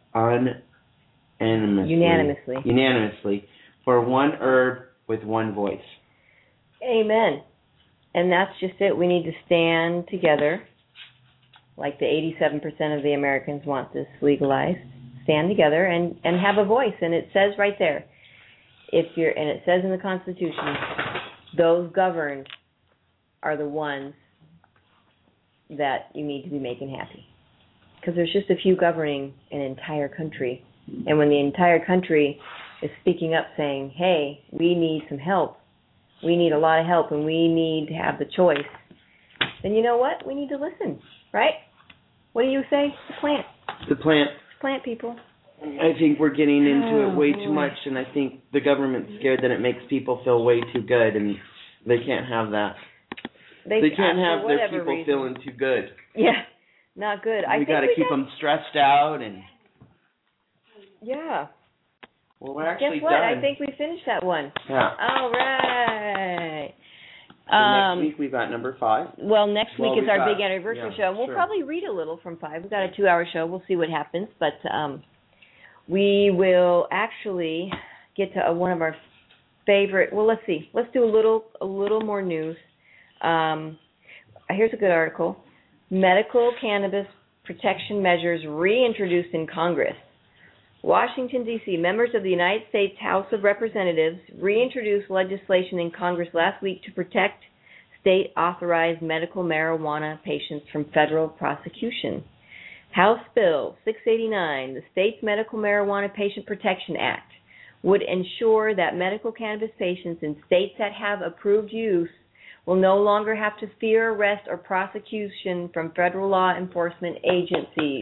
unanimously for one herb with one voice. Amen. And that's just it. We need to stand together, like the 87% of the Americans want this legalized. Stand together and have a voice. And it says right there, and it says in the Constitution, those governed are the ones that you need to be making happy. Because there's just a few governing an entire country. And when the entire country is speaking up saying, hey, we need some help, we need a lot of help, and we need to have the choice, then you know what? We need to listen, right? What do you say? The plant. The plant. Plant people. I think we're getting into it way too much, and I think the government's scared that it makes people feel way too good, and they can't have that. They can't have their people feeling too good. Yeah, not good. We got to keep them stressed out and. Yeah. Well, we're actually Guess what? done. I think we finished that one. Yeah. All right. So next week we've got number 5. Well, next week is our big anniversary show. We'll probably read a little from 5. We've got a 2-hour show. We'll see what happens. But we will actually get to one of our favorite. Well, let's see. Let's do a little more news. Here's a good article. Medical cannabis protection measures reintroduced in Congress. Washington, D.C. Members of the United States House of Representatives reintroduced legislation in Congress last week to protect state-authorized medical marijuana patients from federal prosecution. House Bill 689, the State's Medical Marijuana Patient Protection Act, would ensure that medical cannabis patients in states that have approved use will no longer have to fear arrest or prosecution from federal law enforcement agencies.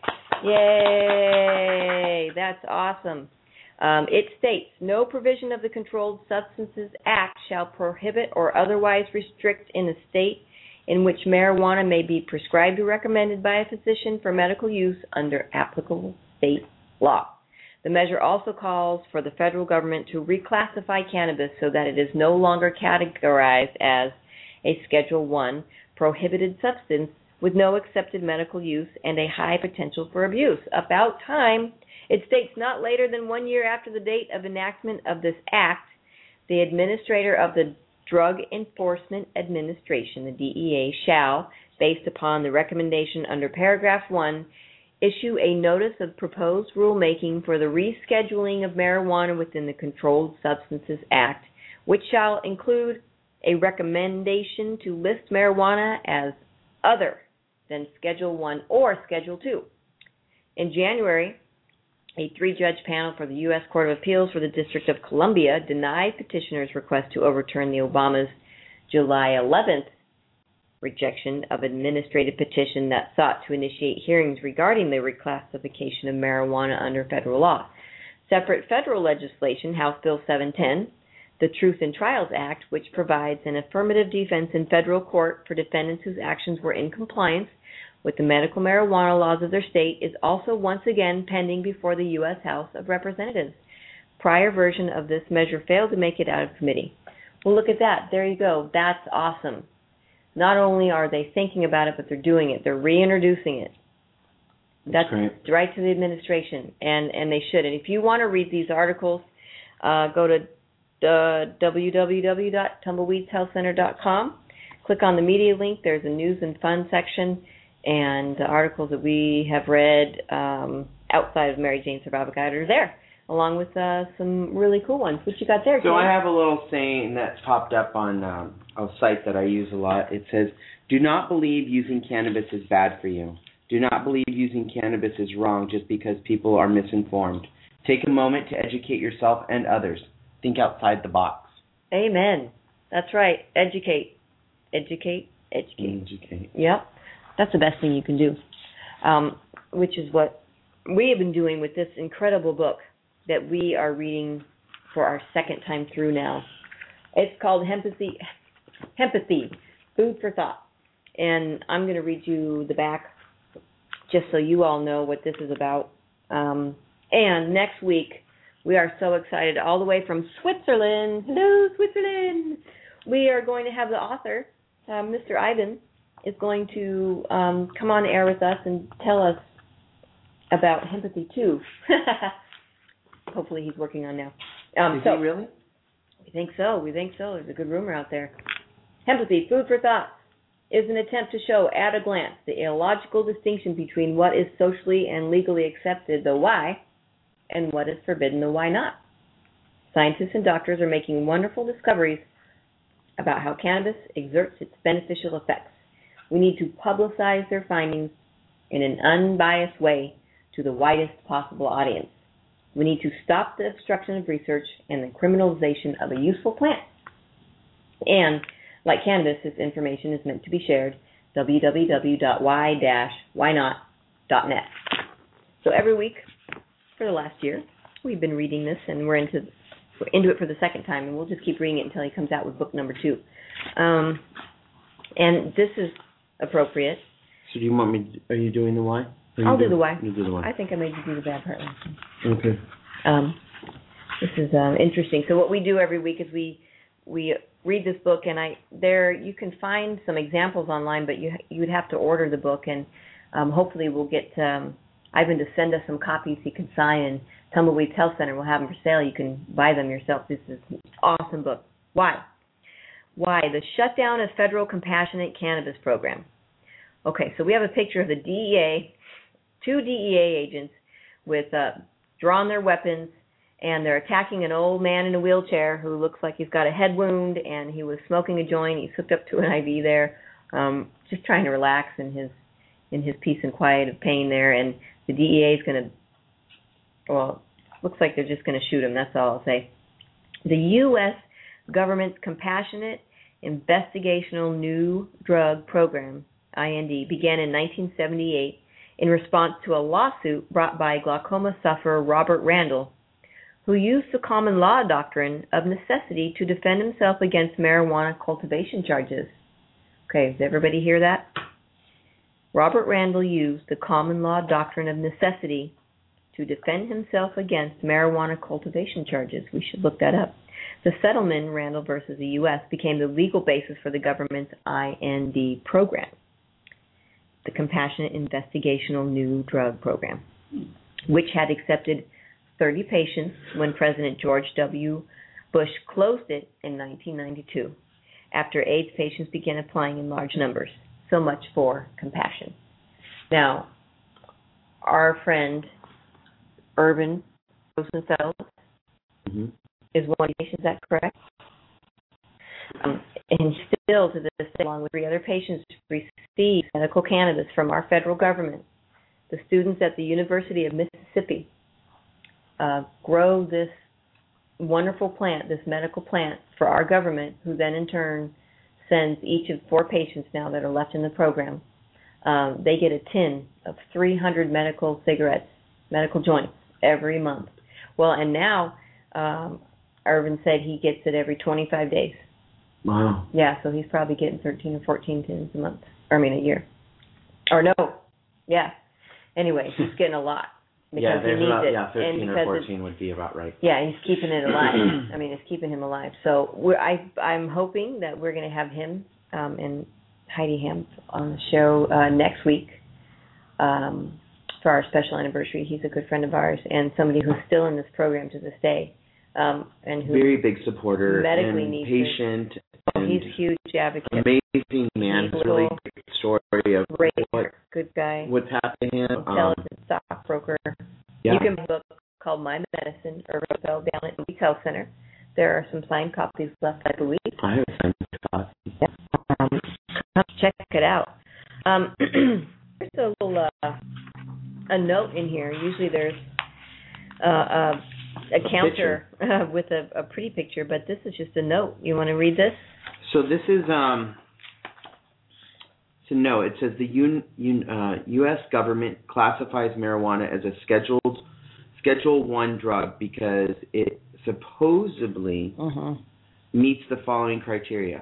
Yay! That's awesome. It states, no provision of the Controlled Substances Act shall prohibit or otherwise restrict in a state in which marijuana may be prescribed or recommended by a physician for medical use under applicable state law. The measure also calls for the federal government to reclassify cannabis so that it is no longer categorized as a Schedule I prohibited substance with no accepted medical use and a high potential for abuse. About time. It states not later than 1 year after the date of enactment of this act, the administrator of the Drug Enforcement Administration, the DEA, shall, based upon the recommendation under paragraph 1, issue a notice of proposed rulemaking for the rescheduling of marijuana within the Controlled Substances Act, which shall include a recommendation to list marijuana as other than Schedule I or Schedule II. In January, a 3-judge panel for the U.S. Court of Appeals for the District of Columbia denied petitioners' request to overturn the Obama's July 11th rejection of administrative petition that sought to initiate hearings regarding the reclassification of marijuana under federal law. Separate federal legislation, House Bill 710, the Truth in Trials Act, which provides an affirmative defense in federal court for defendants whose actions were in compliance with the medical marijuana laws of their state, is also once again pending before the U.S. House of Representatives. Prior version of this measure failed to make it out of committee. Well, look at that. There you go. That's awesome. Not only are they thinking about it, but they're doing it. They're reintroducing it. That's great. Right to the administration, and they should. And if you want to read these articles, go to www.tumbleweedshealthcenter.com. Click on the media link. There's a news and fun section, and the articles that we have read outside of Mary Jane Survival Guide are there, along with some really cool ones. What you got there, Tim? So I have a little saying that's popped up on a site that I use a lot. It says, do not believe using cannabis is bad for you. Do not believe using cannabis is wrong just because people are misinformed. Take a moment to educate yourself and others. Think outside the box. Amen. That's right. Educate. Educate. Educate. Educate. Yep. That's the best thing you can do, which is what we have been doing with this incredible book that we are reading for our second time through now. It's called Hempathy, Food for Thought. And I'm going to read you the back just so you all know what this is about. And next week, we are so excited, all the way from Switzerland. Hello, Switzerland. We are going to have the author, Mr. Ivan, is going to come on air with us and tell us about Hempathy 2. Hopefully he's working on now. Is he really? We think so. There's a good rumor out there. Hempathy, Food for Thought, is an attempt to show at a glance the illogical distinction between what is socially and legally accepted, the why, and what is forbidden, the why not. Scientists and doctors are making wonderful discoveries about how cannabis exerts its beneficial effects. We need to publicize their findings in an unbiased way to the widest possible audience. We need to stop the obstruction of research and the criminalization of a useful plant. And, like cannabis, this information is meant to be shared. www.why-whynot.net. So every week for the last year, we've been reading this, and we're into it for the second time, and we'll just keep reading it until he comes out with book number 2. And this is appropriate. So do you want me? Are you doing the why? I'll do the why. You do the why. I think I made you do the bad part. Okay. This is interesting. So what we do every week is we read this book, and you can find some examples online, but you would have to order the book, and hopefully we'll get Ivan to send us some copies he can sign, and Tumbleweeds Health Center will have them for sale. You can buy them yourself. This is an awesome book. Why? The shutdown of federal compassionate cannabis program. Okay, so we have a picture of the DEA, 2 DEA agents with drawn their weapons, and they're attacking an old man in a wheelchair who looks like he's got a head wound, and he was smoking a joint. He's hooked up to an IV there, just trying to relax in his peace and quiet of pain there. And the DEA is going to, looks like they're just going to shoot him. That's all I'll say. The U.S. government's Compassionate Investigational New Drug Program, IND, began in 1978 in response to a lawsuit brought by glaucoma sufferer Robert Randall, who used the common law doctrine of necessity to defend himself against marijuana cultivation charges. Okay, does everybody hear that? Robert Randall used the common law doctrine of necessity to defend himself against marijuana cultivation charges. We should look that up. The settlement, Randall versus the U.S., became the legal basis for the government's IND program, the Compassionate Investigational New Drug Program, which had accepted 30 patients when President George W. Bush closed it in 1992, after AIDS patients began applying in large numbers. So much for compassion. Now, our friend Irvin Rosenfeld is one patient, is that correct? And still to this day, along with 3 other patients, receive medical cannabis from our federal government. The students at the University of Mississippi grow this wonderful plant, this medical plant, for our government, who then in turn sends each of 4 patients now that are left in the program. They get a tin of 300 medical cigarettes, medical joints, every month. Well, and now Irvin said he gets it every 25 days. Wow. Yeah, so he's probably getting 13 or 14 tins a month. A year. Or no. Yeah. Anyway, he's getting a lot. Because he needs it. 13 or 14 would be about right. Yeah, he's keeping it alive. It's keeping him alive. So I'm hoping that we're going to have him and Heidi Ham on the show next week for our special anniversary. He's a good friend of ours and somebody who's still in this program to this day. And who very big supporter medically and needs patient. it. He's a huge advocate. Amazing man. It's really great story of great, good guy. What's happened to him. Intelligent stockbroker. Yeah. You can buy a book called My Medicine, Irvin Rosenfeld, down at the Health Center. There are some signed copies left, I believe. I have a signed copy. Come check it out. There's a little a note in here. Usually there's a counter with a pretty picture, but this is just a note. You want to read this? So this is so no. It says the U.S. government classifies marijuana as a Schedule 1 drug because it supposedly meets the following criteria.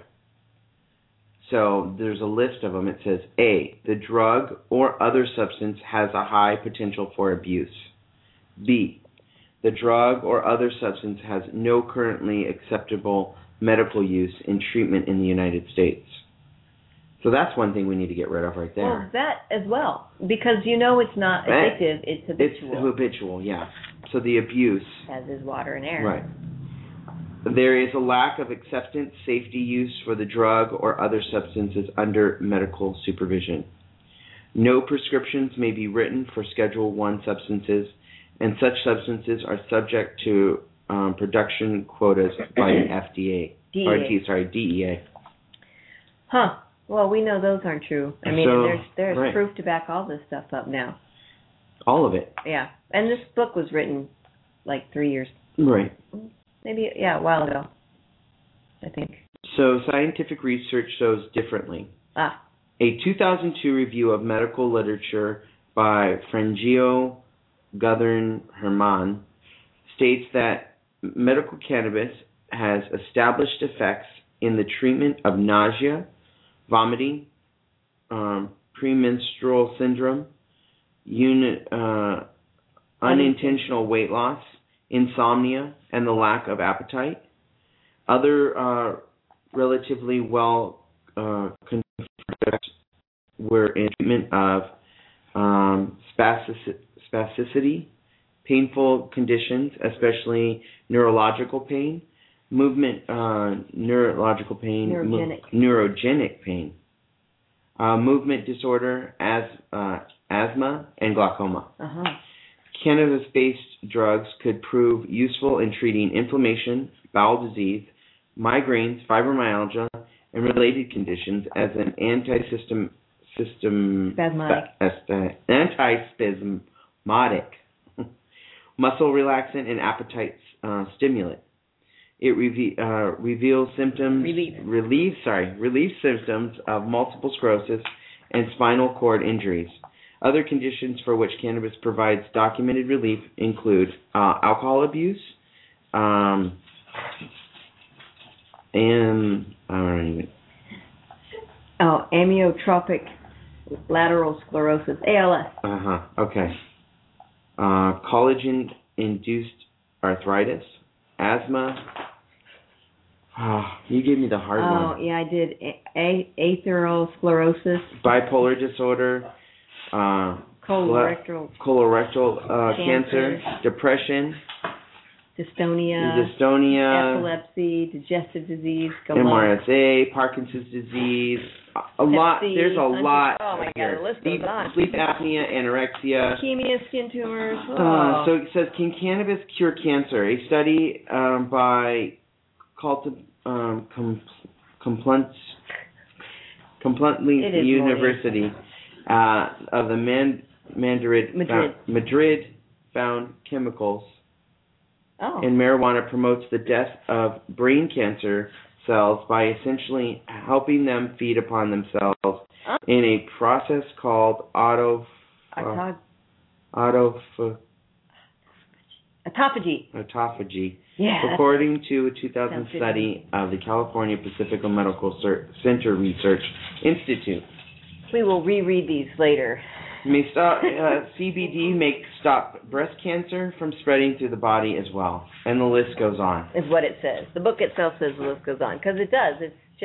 So there's a list of them. It says A, the drug or other substance has a high potential for abuse. B, the drug or other substance has no currently acceptable medical use in treatment in the United States. So that's one thing we need to get rid of right there. Well, that as well, because it's not addictive, it's habitual. It's habitual, yeah. So the abuse. As is water and air. Right. There is a lack of acceptance, safety use for the drug or other substances under medical supervision. No prescriptions may be written for Schedule I substances, and such substances are subject to production quotas by the FDA. DEA. Huh. Well, we know those aren't true. I mean, So, there's right. proof to back all this stuff up now. All of it. Yeah. And this book was written like 3 years. Right. Maybe, a while ago, I think. So scientific research shows differently. Ah. A 2002 review of medical literature by Frangio Guthern-Hermann states that medical cannabis has established effects in the treatment of nausea, vomiting, premenstrual syndrome, unintentional weight loss, insomnia, and the lack of appetite. Other relatively well confirmed were in treatment of spasticity, painful conditions, especially neurological pain, neurogenic pain, movement disorder, asthma, and glaucoma. Uh-huh. Cannabis-based drugs could prove useful in treating inflammation, bowel disease, migraines, fibromyalgia, and related conditions as an antispasmodic, muscle relaxant, and appetite stimulant. It relieves symptoms of multiple sclerosis and spinal cord injuries. Other conditions for which cannabis provides documented relief include alcohol abuse, and amyotrophic lateral sclerosis, ALS. Okay. Collagen-induced arthritis, asthma. You gave me the hard one. Oh, yeah, I did. Atherosclerosis. Bipolar disorder. Colorectal cancer, depression, dystonia, epilepsy, digestive disease, MRSA, Parkinson's disease, there's a lot. Oh my God, the list goes on. Sleep apnea, anorexia, leukemia, skin tumors. So it says, can cannabis cure cancer? A study by Complutense University of the Madrid found chemicals in marijuana promotes the death of brain cancer cells by essentially helping them feed upon themselves in a process called autophagy. Yeah, according to a 2000 study of the California Pacific Medical Center Research Institute. We will reread these later. CBD may stop breast cancer from spreading through the body as well. And the list goes on. Is what it says. The book itself says the list goes on. Because it does.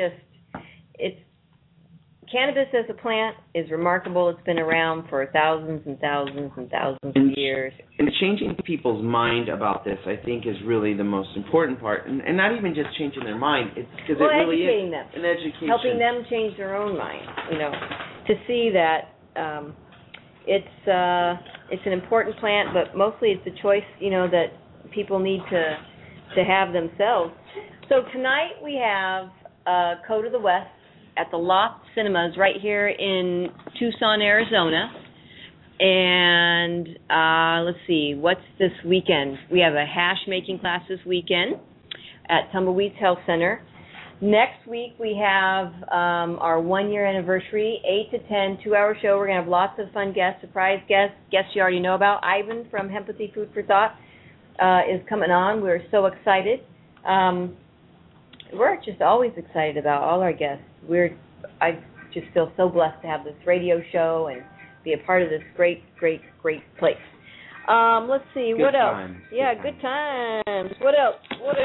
Cannabis as a plant is remarkable. It's been around for thousands and thousands and thousands of years. And changing people's mind about this, I think, is really the most important part. And not even just changing their mind. It's because it really educating is them. an education. Helping them change their own mind. To see that it's an important plant, but mostly it's a choice, that people need to have themselves. So tonight we have Code of the West at the Loft Cinemas right here in Tucson, Arizona. And let's see, what's this weekend? We have a hash making class this weekend at Tumbleweeds Health Center. Next week we have our 1-year anniversary, 8 to 10, 2-hour show. We're going to have lots of fun guests, surprise guests you already know about. Ivan from Hempathy Food for Thought is coming on. We're so excited. We're just always excited about all our guests. I just feel so blessed to have this radio show and be a part of this great, great, great place. Let's see, what else? Good times. What else?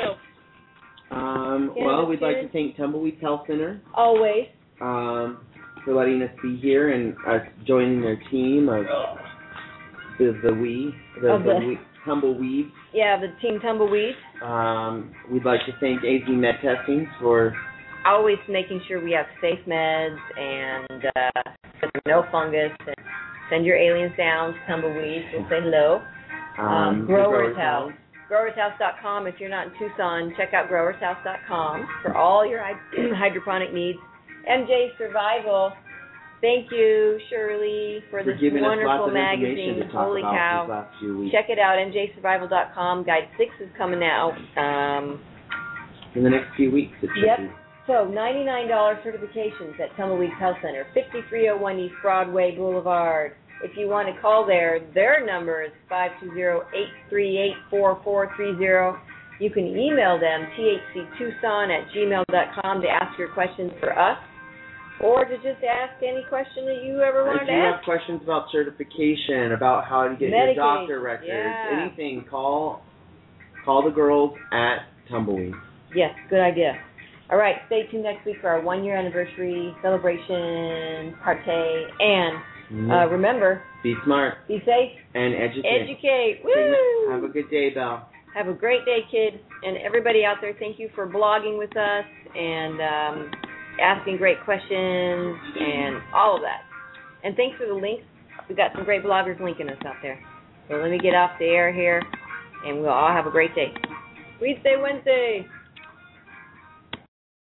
Well, we'd like to thank Tumbleweeds Health Center. Always. For letting us be here and us joining their team of Tumbleweeds. Yeah, the Team Tumbleweed. We'd like to thank AZ Med Testing for Always making sure we have safe meds and no fungus. And send your aliens down to Tumbleweeds. We'll say hello. Growers House. GrowersHouse.com. If you're not in Tucson, check out GrowersHouse.com for all your hydroponic needs. MJ Survival. Thank you, Shirley, for this wonderful magazine. Holy cow. Check it out, MJSurvival.com. Guide 6 is coming out. In the next few weeks. Yep. So, $99 certifications at Tumbleweeds Health Center, 5301 East Broadway Boulevard. If you want to call their number is 520-838-4430. You can email them, thctucson@gmail.com, to ask your questions for us, or to just ask any question that you ever wanted to ask. If you have questions about certification, about how to get your doctor records, anything, call the girls at Tumbleweed. Yes, good idea. All right, stay tuned next week for our 1-year anniversary celebration party. And remember, be smart. Be safe. And educate. Educate. Woo! Have a good day, Belle. Have a great day, kids. And everybody out there, thank you for blogging with us and asking great questions and all of that. And thanks for the links. We've got some great bloggers linking us out there. So let me get off the air here, and we'll all have a great day. Sweet Day Wednesday.